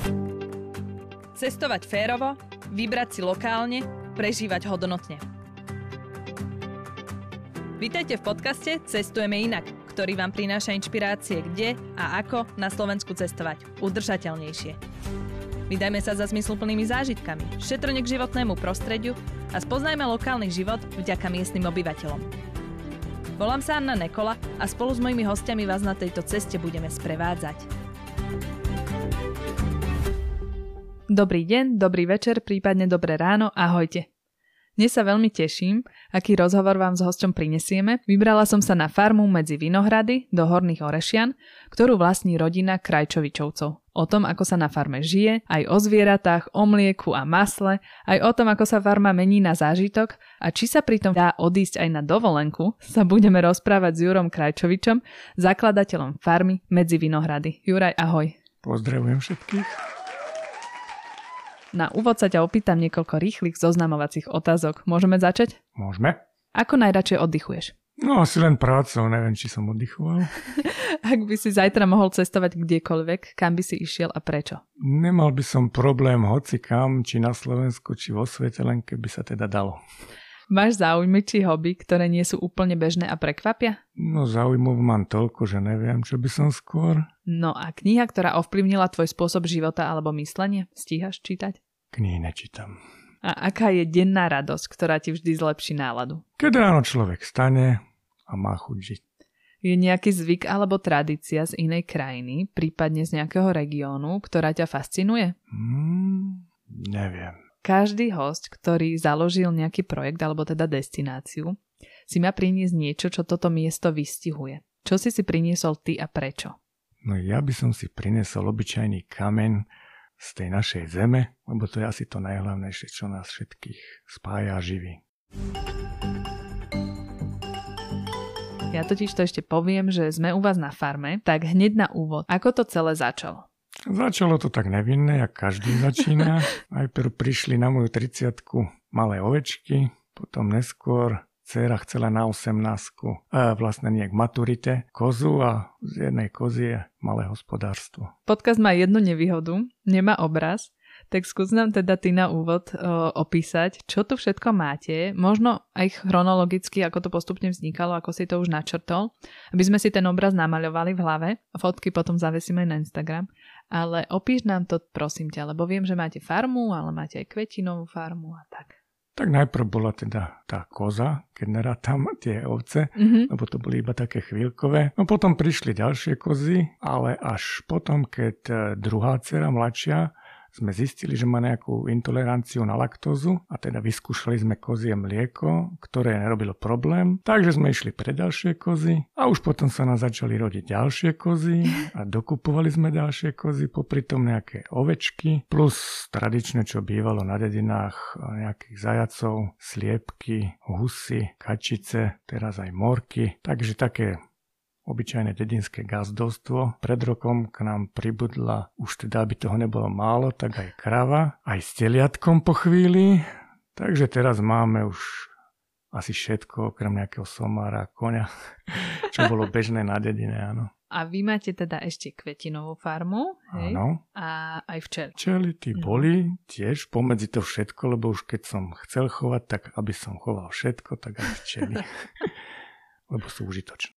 Cestovať férovo, vybrať si lokálne, prežívať hodnotne. Vítajte v podcaste Cestujeme inak, ktorý vám prináša inšpirácie, kde a ako na Slovensku cestovať udržateľnejšie. Vydajme sa za zmysluplnými zážitkami, šetrne k životnému prostrediu a spoznajme lokálny život vďaka miestnym obyvateľom. Volám sa Anna Nekola a spolu s mojimi hostiami vás na tejto ceste budeme sprevádzať. Dobrý deň, dobrý večer, prípadne dobré ráno, ahojte. Dnes sa veľmi teším, aký rozhovor vám s hosťom prinesieme. Vybrala som sa na farmu medzi Vinohrady do Horných Orešian, ktorú vlastní rodina Krajčovičovcov. O tom, ako sa na farme žije, aj o zvieratách, o mlieku a masle, aj o tom, ako sa farma mení na zážitok a či sa pritom dá odísť aj na dovolenku, sa budeme rozprávať s Jurom Krajčovičom, zakladateľom farmy medzi Vinohrady. Juraj, ahoj. Pozdravujem všetkých. Na úvod sa ťa opýtam niekoľko rýchlych zoznamovacích otázok. Môžeme začať? Môžeme. Ako najradšej oddychuješ? No asi len prácou, neviem, či som oddychoval. Ak by si zajtra mohol cestovať kdekoľvek, kam by si išiel a prečo? Nemal by som problém hoci kam, či na Slovensku, či vo svete, len keby sa teda dalo. Máš záujmy či hobby, ktoré nie sú úplne bežné a prekvapia? No záujmov mám toľko, že neviem, čo by som skôr. No a kniha, ktorá ovplyvnila tvoj spôsob života alebo myslenie? Stíhaš čítať? Knihy nečítam. A aká je denná radosť, ktorá ti vždy zlepší náladu? Keď ráno človek stane a má chuť žiť. Je nejaký zvyk alebo tradícia z inej krajiny, prípadne z nejakého regiónu, ktorá ťa fascinuje? Neviem. Každý hosť, ktorý založil nejaký projekt alebo teda destináciu, si má priniesť niečo, čo toto miesto vystihuje. Čo si priniesol ty a prečo? No ja by som si priniesol obyčajný kameň z tej našej zeme, lebo to je asi to najhlavnejšie, čo nás všetkých spája a živí. Ja totiž to ešte poviem, že sme u vás na farme, tak hneď na úvod, ako to celé začalo? Začalo to tak nevinné, jak každý začína. Najprv prišli na moju 30-ku malé ovečky, potom neskôr dcéra chcela na 18-ku, vlastne nie k maturite, kozu a z jednej kozy je malé hospodárstvo. Podcast má jednu nevýhodu, nemá obraz, tak skús nám teda ty na úvod opísať, čo tu všetko máte, možno aj chronologicky, ako to postupne vznikalo, ako si to už načrtol, aby sme si ten obraz namaľovali v hlave, fotky potom zavesíme aj na Instagram, ale opíš nám to prosím ťa, lebo viem, že máte farmu, ale máte aj kvetinovú farmu a tak. Tak najprv bola teda tá koza, keď nerátam tie ovce, lebo to boli iba také chvíľkové. No potom prišli ďalšie kozy, ale až potom, keď druhá dcera, mladšia, sme zistili, že má nejakú intoleranciu na laktózu a teda vyskúšali sme kozie mlieko, ktoré nerobilo problém. Takže sme išli pre ďalšie kozy a už potom sa nás začali rodiť ďalšie kozy a dokupovali sme ďalšie kozy, popri tom nejaké ovečky, plus tradičné, čo bývalo na dedinách, nejakých zajacov, sliepky, husy, kačice, teraz aj morky. Takže také obyčajné dedinské gazdovstvo. Pred rokom k nám pribudla, už teda, aby toho nebolo málo, tak aj krava, aj s teliatkom po chvíli. Takže teraz máme už asi všetko, okrem nejakého somára, koňa, čo bolo bežné na dedine, áno. A vy máte teda ešte kvetinovú farmu, hej? Áno. A aj včely. Včely tí boli tiež pomedzi to všetko, lebo už keď som chcel chovať, tak aby som choval všetko, tak aj včely. Lebo sú užitočné.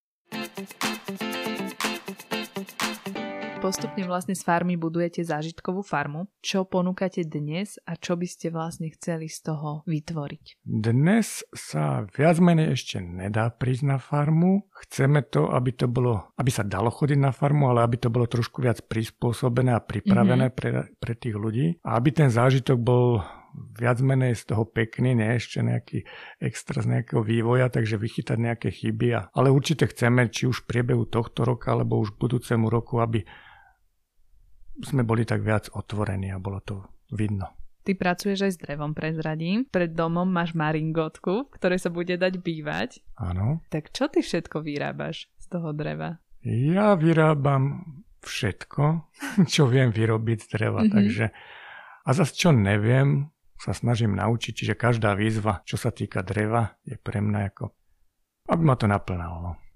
Postupne vlastne z farmy budujete zážitkovú farmu. Čo ponúkate dnes a čo by ste vlastne chceli z toho vytvoriť? Dnes sa viac menej ešte nedá prísť na farmu. Chceme to, aby sa dalo chodiť na farmu, ale aby to bolo trošku viac prispôsobené a pripravené pre tých ľudí. A aby ten zážitok bol viac menej z toho pekný, nie ešte nejaký extra z nejakého vývoja, takže vychytať nejaké chyby. Ale určite chceme, či už v priebehu tohto roka, alebo už v budúcemu roku, aby sme boli tak viac otvorení a bolo to vidno. Ty pracuješ aj s drevom, prezradím. Pred domom máš maringotku, v ktorej sa bude dať bývať. Áno. Tak čo ty všetko vyrábaš z toho dreva? Ja vyrábam všetko, čo viem vyrobiť z dreva, takže a zase čo neviem, sa snažím naučiť, čiže každá výzva, čo sa týka dreva, je pre mňa ako, aby ma to naplňalo.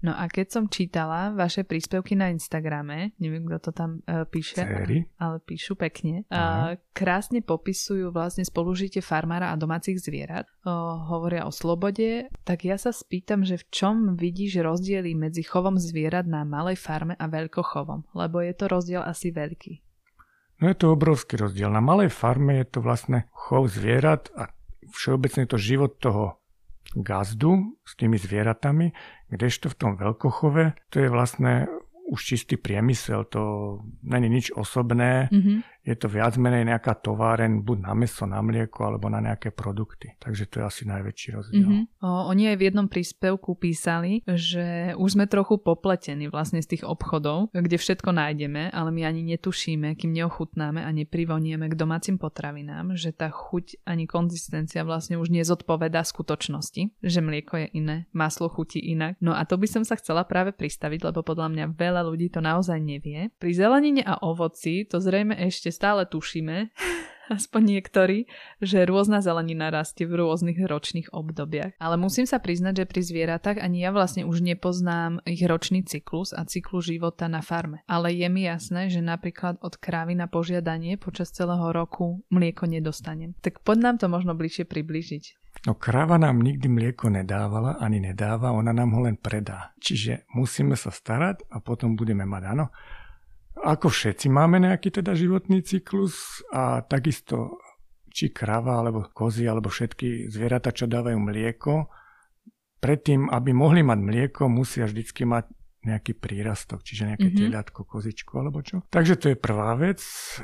No a keď som čítala vaše príspevky na Instagrame, neviem, kto to tam píše, ale píšu pekne, krásne popisujú vlastne spolužitie farmára a domácich zvierat, hovoria o slobode, tak ja sa spýtam, že v čom vidíš rozdiely medzi chovom zvierat na malej farme a veľkochovom, lebo je to rozdiel asi veľký. No je to obrovský rozdiel. Na malej farme je to vlastne chov zvierat a všeobecne to život toho gazdu s tými zvieratami, kdežto v tom veľkochove to je vlastne už čistý priemysel, to není nič osobné, je to viac menej nejaká továreň, buď na mäso, na mlieko, alebo na nejaké produkty. Takže to je asi najväčší rozdiel. Oni aj v jednom príspevku písali, že už sme trochu popletení vlastne z tých obchodov, kde všetko nájdeme, ale my ani netušíme, kým neochutnáme a neprivonieme k domácim potravinám, že tá chuť ani konzistencia vlastne už nezodpovedá skutočnosti, že mlieko je iné, maslo chutí inak. No a to by som sa chcela práve pristaviť, lebo podľa mňa veľa ľudí to naozaj nevie. Pri zelenine a ovoci to zrejme ešte stále tušíme, aspoň niektorí, že rôzna zelenina rastie v rôznych ročných obdobiach. Ale musím sa priznať, že pri zvieratách ani ja vlastne už nepoznám ich ročný cyklus a cyklus života na farme. Ale je mi jasné, že napríklad od krávy na požiadanie počas celého roku mlieko nedostanem. Tak poď nám to možno bližšie priblížiť. No kráva nám nikdy mlieko nedávala, ani nedáva, ona nám ho len predá. Čiže musíme sa starať a potom budeme mať, áno. Ako všetci máme nejaký teda životný cyklus a takisto či kráva, alebo kozy, alebo všetky zvieratá, čo dávajú mlieko, predtým, aby mohli mať mlieko, musia vždycky mať nejaký prírastok, čiže nejaké teliatko, kozičko alebo čo. Takže to je prvá vec,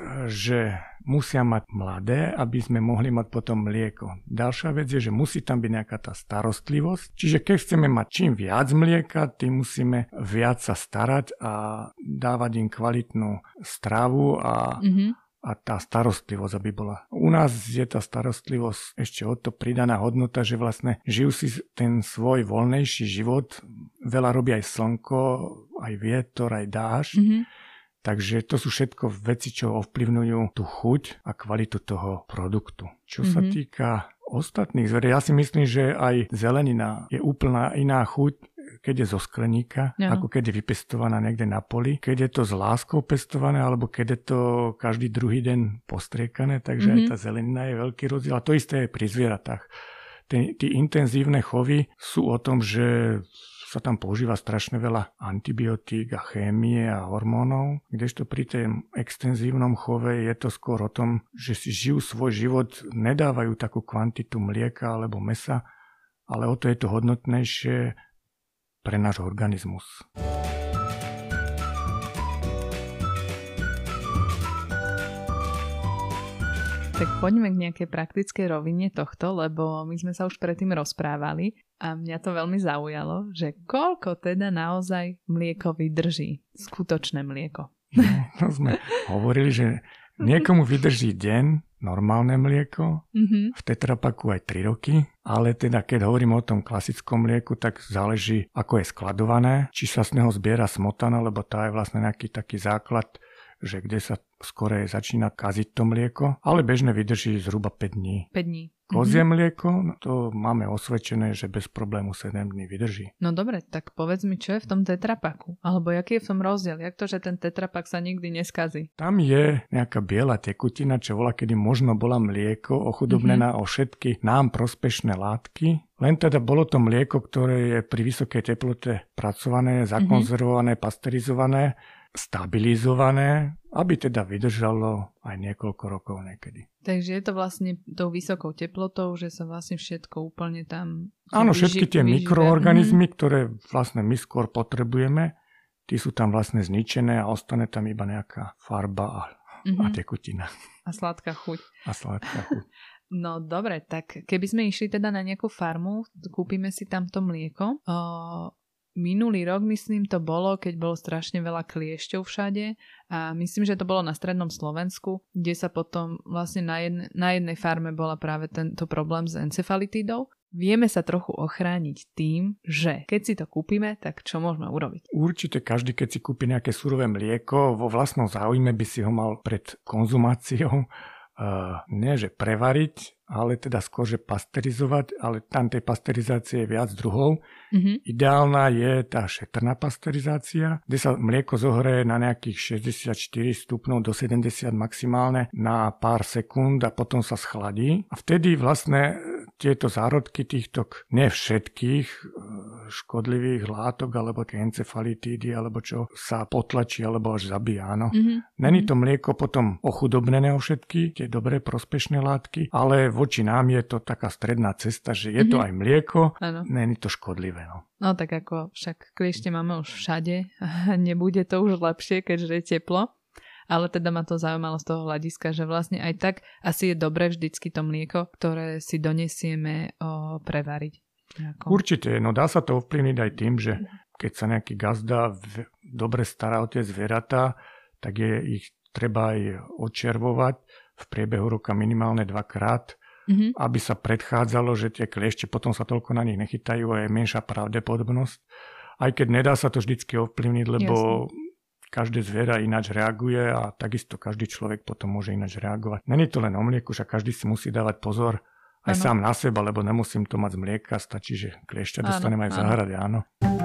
že musia mať mladé, aby sme mohli mať potom mlieko. Ďalšia vec je, že musí tam byť nejaká tá starostlivosť. Čiže keď chceme mať čím viac mlieka, tým musíme viac sa starať a dávať im kvalitnú stravu a tá starostlivosť, aby bola. U nás je tá starostlivosť ešte o to pridaná hodnota, že vlastne žijú si ten svoj voľnejší život. Veľa robí aj slnko, aj vietor, aj dážď. Takže to sú všetko veci, čo ovplyvňujú tú chuť a kvalitu toho produktu. Čo sa týka ostatných zvierat, ja si myslím, že aj zelenina je úplná iná chuť, keď je zo skleníka, ako keď je vypestovaná niekde na poli, keď je to s láskou pestované, alebo keď je to každý druhý deň postriekané, takže aj tá zelenina je veľký rozdiel. A to isté je pri zvieratách. Tí intenzívne chovy sú o tom, že sa tam používa strašne veľa antibiotík a chémie a hormónov, kdežto pri tom extenzívnom chove je to skôr o tom, že si žijú svoj život, nedávajú takú kvantitu mlieka alebo mäsa, ale o to je to hodnotnejšie pre náš organizmus. Tak poďme k nejakej praktickej rovine tohto, lebo my sme sa už predtým rozprávali a mňa to veľmi zaujalo, že koľko teda naozaj mlieko vydrží, skutočné mlieko. No, sme hovorili, že niekomu vydrží deň normálne mlieko, v tetrapaku aj 3 roky, ale teda keď hovorím o tom klasickom mlieku, tak záleží, ako je skladované, či sa z neho zbiera smotana, lebo tá je vlastne nejaký taký základ, že kde sa skore začína kaziť to mlieko, ale bežne vydrží zhruba 5 dní. 5 dní. Kozie mlieko, no to máme osvedčené, že bez problému 7 dní vydrží. No dobre, tak povedz mi, čo je v tom tetrapaku? Alebo jaký je v tom rozdiel? Jak to, že ten tetrapak sa nikdy neskazí? Tam je nejaká biela tekutina, čo volá, kedy možno bola mlieko ochudobnená o všetky nám prospešné látky. Len teda bolo to mlieko, ktoré je pri vysokej teplote pracované, zakonzervované, pasterizované, stabilizované, aby teda vydržalo aj niekoľko rokov niekedy. Takže je to vlastne tou vysokou teplotou, že sa vlastne všetko úplne tam... Áno, všetky tie mikroorganizmy, ktoré vlastne my skôr potrebujeme, tí sú tam vlastne zničené a ostane tam iba nejaká farba a tekutina. A sladká chuť. A sladká chuť. No dobre, tak keby sme išli teda na nejakú farmu, kúpime si tam to mlieko. Minulý rok, myslím, to bolo, keď bolo strašne veľa kliešťov všade a myslím, že to bolo na strednom Slovensku, kde sa potom vlastne na jednej farme bola práve tento problém s encefalitidou. Vieme sa trochu ochrániť tým, že keď si to kúpime, tak čo môžeme urobiť? Určite každý, keď si kúpi nejaké surové mlieko, vo vlastnom záujme by si ho mal pred konzumáciou nie že prevariť, ale teda skôr, že pasteurizovať, ale tam tej pasteurizácie je viac druhov. Ideálna je tá šetrná pasteurizácia, kde sa mlieko zohreje na nejakých 64 stupňov do 70 maximálne na pár sekúnd a potom sa schladí. A vtedy vlastne tieto zárodky týchto nie všetkých škodlivých látok alebo tie encefalitídy alebo čo sa potlačí alebo až zabíja. Není to mlieko potom ochudobnené o všetky tie dobré prospešné látky, ale voči nám je to taká stredná cesta, že je to aj mlieko, není to škodlivé. No tak ako však kliešte máme už všade a nebude to už lepšie, keďže je teplo. Ale teda ma to zaujímalo z toho hľadiska, že vlastne aj tak asi je dobre vždycky to mlieko, ktoré si donesieme prevariť. Určite, no dá sa to ovplyvniť aj tým, že keď sa nejaký gazda dobre stará o tie zvieratá, tak je ich treba aj odčervovať v priebehu roka minimálne 2-krát, aby sa predchádzalo, že tie kliešte potom sa toľko na nich nechytajú a je menšia pravdepodobnosť. Aj keď nedá sa to vždycky ovplyvniť, lebo každé zviera ináč reaguje a takisto každý človek potom môže ináč reagovať. Není to len o mlieku, že každý si musí dávať pozor aj sám na seba, lebo nemusím to mať z mlieka, stačí, že kliešťa dostanem aj v záhrade, áno.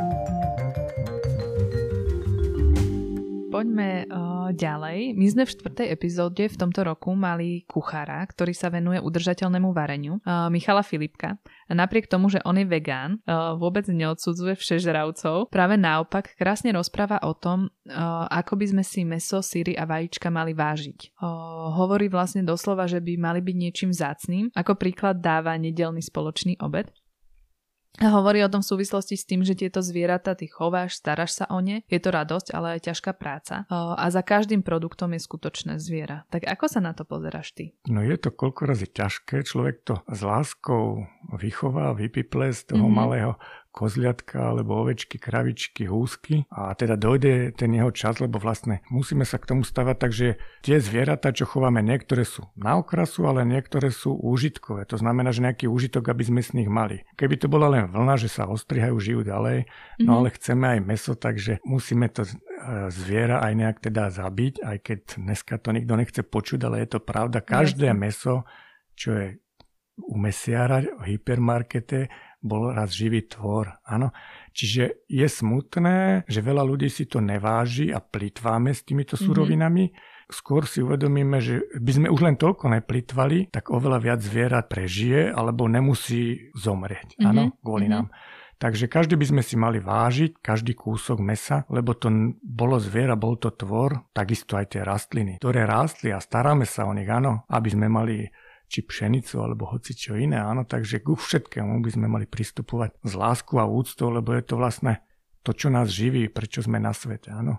Poďme ďalej. My sme v 4. epizóde v tomto roku mali kuchára, ktorý sa venuje udržateľnému vareniu, Michala Filipka. A napriek tomu, že on je vegán, vôbec neodsudzuje všežravcov. Práve naopak krásne rozpráva o tom, ako by sme si mäso, syry a vajíčka mali vážiť. Hovorí vlastne doslova, že by mali byť niečím vzácnym. Ako príklad dáva nedeľný spoločný obed. A hovorí o tom v súvislosti s tým, že tieto zvieratá ty chováš, staráš sa o ne, je to radosť, ale aj ťažká práca. A za každým produktom je skutočné zviera. Tak ako sa na to pozeráš ty? No je to koľko razy ťažké, človek to s láskou vychová, vypiple z toho malého kozliatka alebo ovečky, kravičky, húsky a teda dojde ten jeho čas, lebo vlastne musíme sa k tomu stavať, takže tie zvieratá, čo chováme, niektoré sú na okrasu, ale niektoré sú úžitkové. To znamená, že nejaký úžitok, aby sme z nich mali. Keby to bola len vlna, že sa ostrihajú, žijú ďalej, no ale chceme aj mäso, takže musíme to zviera aj nejak teda zabiť, aj keď dneska to nikto nechce počuť, ale je to pravda. Každé mäso, čo je u mesiara v hypermarkete, bol raz živý tvor. Áno. Čiže je smutné, že veľa ľudí si to neváži a plýtváme s týmito surovinami. Skôr si uvedomíme, že by sme už len toľko neplýtvali, tak oveľa viac zvierat prežije alebo nemusí zomrieť. Áno, kvôli nám. Takže každý by sme si mali vážiť, každý kúsok mesa, lebo to bolo zviera, bol to tvor, takisto aj tie rastliny, ktoré rástli a staráme sa o nich, áno, aby sme mali či pšenicu, alebo hoci čo iné, áno, takže ku všetkému by sme mali pristupovať s láskou a úctou, lebo je to vlastne to, čo nás živí, prečo sme na svete, áno.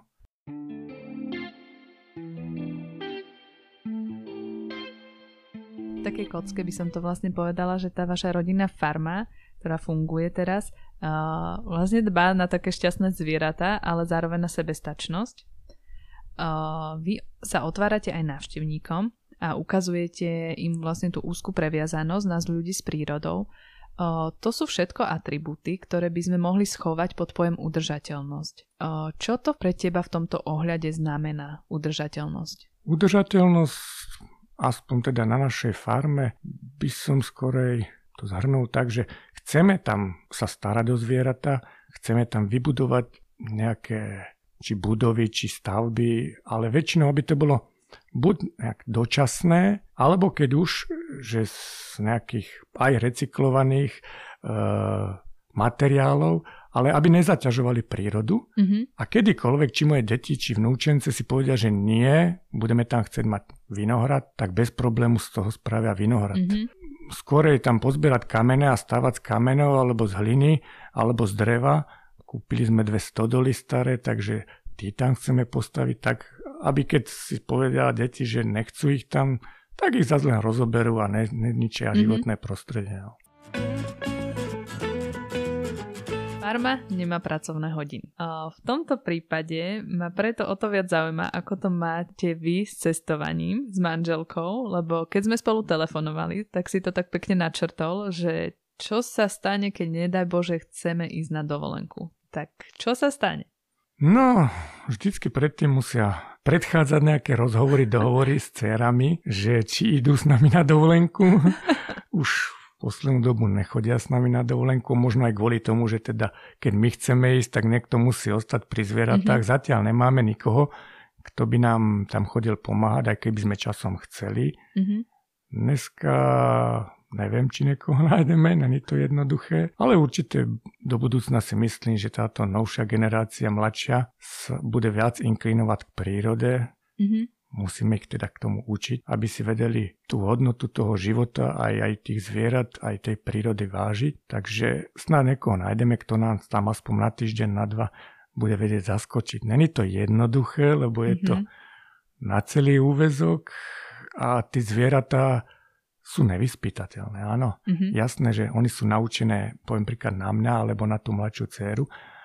Také kocke by som to vlastne povedala, že tá vaša rodinná farma, ktorá funguje teraz, vlastne dbá na také šťastné zvieratá, ale zároveň na sebestačnosť. Vy sa otvárate aj návštevníkom a ukazujete im vlastne tú úzku previazanosť nás ľudí s prírodou. To sú všetko atribúty, ktoré by sme mohli schovať pod pojem udržateľnosť. Čo to pre teba v tomto ohľade znamená udržateľnosť? Udržateľnosť, aspoň teda na našej farme, by som skorej to zhrnul tak, že chceme tam sa starať o zvieratá, chceme tam vybudovať nejaké či budovy, či stavby, ale väčšinou, aby to bolo buď nejak dočasné, alebo keď už, že z nejakých aj recyklovaných materiálov, ale aby nezaťažovali prírodu. A kedykoľvek, či moje deti, či vnúčence si povedia, že nie, budeme tam chcieť mať vinohrad, tak bez problému z toho spravia vinohrad. Skôr je tam pozbierať kamene a stavať z kameňov, alebo z hliny, alebo z dreva. Kúpili sme 2 stodoly staré, takže tí tam chceme postaviť tak, aby keď si povedia deti, že nechcú ich tam, tak ich zase len rozoberú a neničia životné prostredie. Farma nemá pracovné hodiny. V tomto prípade ma preto o to viac zaujíma, ako to máte vy s cestovaním s manželkou, lebo keď sme spolu telefonovali, tak si to tak pekne načrtol, že čo sa stane, keď nedaj Bože chceme ísť na dovolenku. Tak čo sa stane? No, vždycky predtým musia predchádzať nejaké rozhovory, dohovory s dcerami, že či idú s nami na dovolenku. Už poslednú dobu nechodia s nami na dovolenku, možno aj kvôli tomu, že teda keď my chceme ísť, tak niekto musí ostať pri zvieratách. Zatiaľ nemáme nikoho, kto by nám tam chodil pomáhať, aj keby sme časom chceli. Dneska neviem, či niekoho nájdeme, není to jednoduché, ale určite do budúcna si myslím, že táto novšia generácia, mladšia, bude viac inklinovať k prírode. Musíme ich teda k tomu učiť, aby si vedeli tú hodnotu toho života, aj tých zvierat, aj tej prírody vážiť. Takže snáď niekoho nájdeme, kto nám tam aspoň na týždeň, na 2 bude vedieť zaskočiť. Není to jednoduché, lebo je to na celý úväzok a tí zvieratá sú nevyspytateľné, áno. Jasné, že oni sú naučené, poviem príklad na mňa, alebo na tú mladšiu dcéru,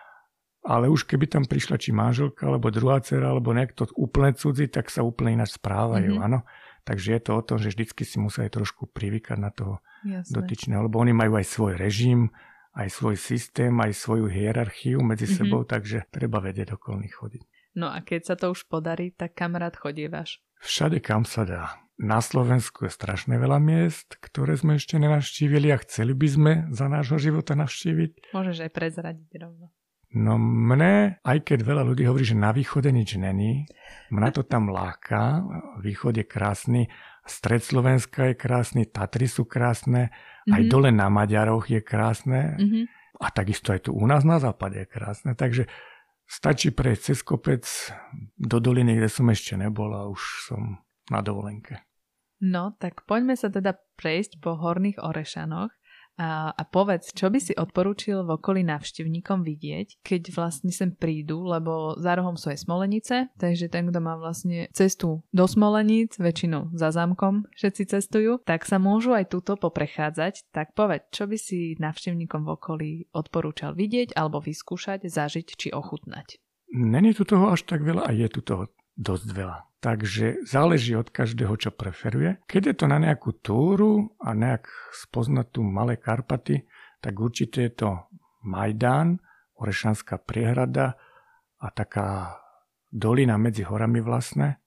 ale už keby tam prišla či manželka, alebo druhá dcéra, alebo niekto úplne cudzí, tak sa úplne ináč správajú, áno. Takže je to o tom, že vždycky si musia aj trošku privykať na toho dotyčného, lebo oni majú aj svoj režim, aj svoj systém, aj svoju hierarchiu medzi sebou, takže treba vedieť okolný chodiť. No a keď sa to už podarí, tak kam rád chodievaš? Všade, kam sa dá. Na Slovensku je strašne veľa miest, ktoré sme ešte nenavštívili a chceli by sme za nášho života navštíviť. Môžeš aj prezradiť rovno. No mne, aj keď veľa ľudí hovorí, že na východe nič není, mňa to tam láka. Východ je krásny, stred Slovenska je krásny, Tatry sú krásne, aj dole na Maďaroch je krásne a takisto aj tu u nás na západe je krásne. Takže stačí prejsť cez kopec do doliny, kde som ešte nebol a už som na dovolenke. No, tak poďme sa teda prejsť po Horných Orešanoch a povedz, čo by si odporúčil v okolí návštevníkom vidieť, keď vlastne sem prídu, lebo za rohom sú aj Smolenice, takže ten, kto má vlastne cestu do Smoleníc, väčšinou za zámkom všetci cestujú, tak sa môžu aj túto poprechádzať. Tak povedz, čo by si návštevníkom v okolí odporúčal vidieť alebo vyskúšať, zažiť či ochutnať? Není tu toho až tak veľa a je tu toho dosť veľa. Takže záleží od každého, čo preferuje. Keď je to na nejakú túru a nejak spoznať tu Malé Karpaty, tak určite je to Majdán, Orešanská priehrada a taká dolina medzi horami vlastne,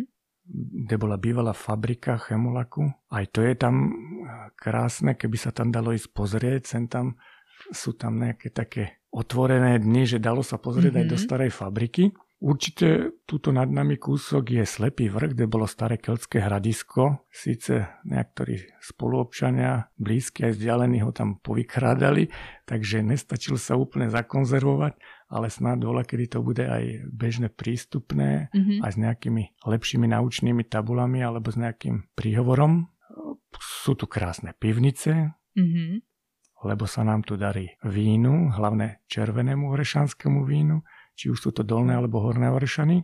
kde bola bývalá fabrika chemulaku. Aj to je tam krásne, keby sa tam dalo ísť pozrieť. Sem tam sú tam nejaké také otvorené dni, že dalo sa pozrieť aj do starej fabriky. Určite túto nad nami kúsok je Slepý vrch, kde bolo staré keľtské hradisko. Síce niektorí spoluobčania, blízki aj vzdialení ho tam povykrádali, takže nestačil sa úplne zakonzervovať, ale snáď doľa, kedy to bude aj bežne prístupné, aj s nejakými lepšími naučnými tabulami alebo s nejakým príhovorom. Sú tu krásne pivnice, lebo sa nám tu darí vínu, hlavne červenému orešanskému vínu, či už sú to dolné alebo horné Orešany.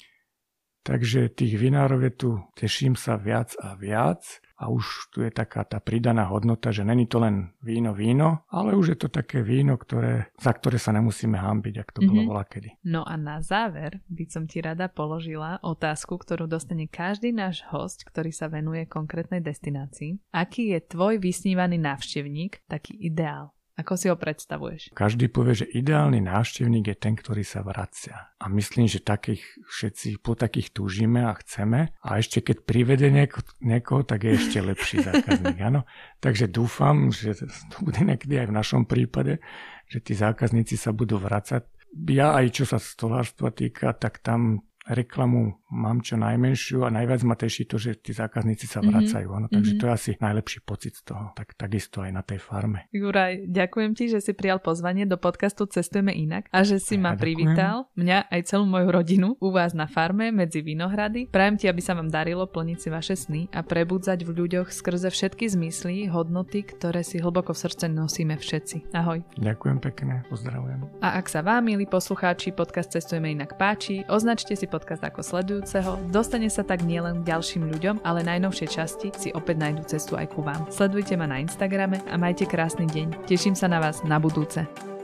Takže tých vinárov je tu, teším sa, viac a viac a už tu je taká tá pridaná hodnota, že není to len víno, ale už je to také víno, za ktoré sa nemusíme hanbiť, ak to bolo voľakedy. No a na záver by som ti rada položila otázku, ktorú dostane každý náš hosť, ktorý sa venuje konkrétnej destinácii. Aký je tvoj vysnívaný návštevník, taký ideál? Ako si ho predstavuješ? Každý povie, že ideálny návštevník je ten, ktorý sa vracia. A myslím, že všetci po takých túžime a chceme. A ešte keď privede niekoho, tak je ešte lepší zákazník. Áno? Takže dúfam, že to bude niekedy aj v našom prípade, že tí zákazníci sa budú vracať. Ja aj čo sa stolárstva týka, tak tam reklamu mám čo najmenšiu a najviac ma teší to, že tí zákazníci sa vracajú. Ano, takže to je asi najlepší pocit z toho. Tak takisto aj na tej farme. Juraj, ďakujem ti, že si prijal pozvanie do podcastu Cestujeme inak a že si ma privítal, mňa aj celú moju rodinu u vás na farme medzi Vinohrady. Prajem ti, aby sa vám darilo plniť si vaše sny a prebudzať v ľuďoch skrze všetky zmysly, hodnoty, ktoré si hlboko v srdce nosíme všetci. Ahoj. Ďakujem pekne, pozdravujem. A ak sa vám, milí poslucháči, podcast Cestujeme inak páči, označte si podcast ako sledujúceho, dostane sa tak nielen k ďalším ľuďom, ale najnovšie časti si opäť nájdu cestu aj ku vám. Sledujte ma na Instagrame a majte krásny deň. Teším sa na vás na budúce.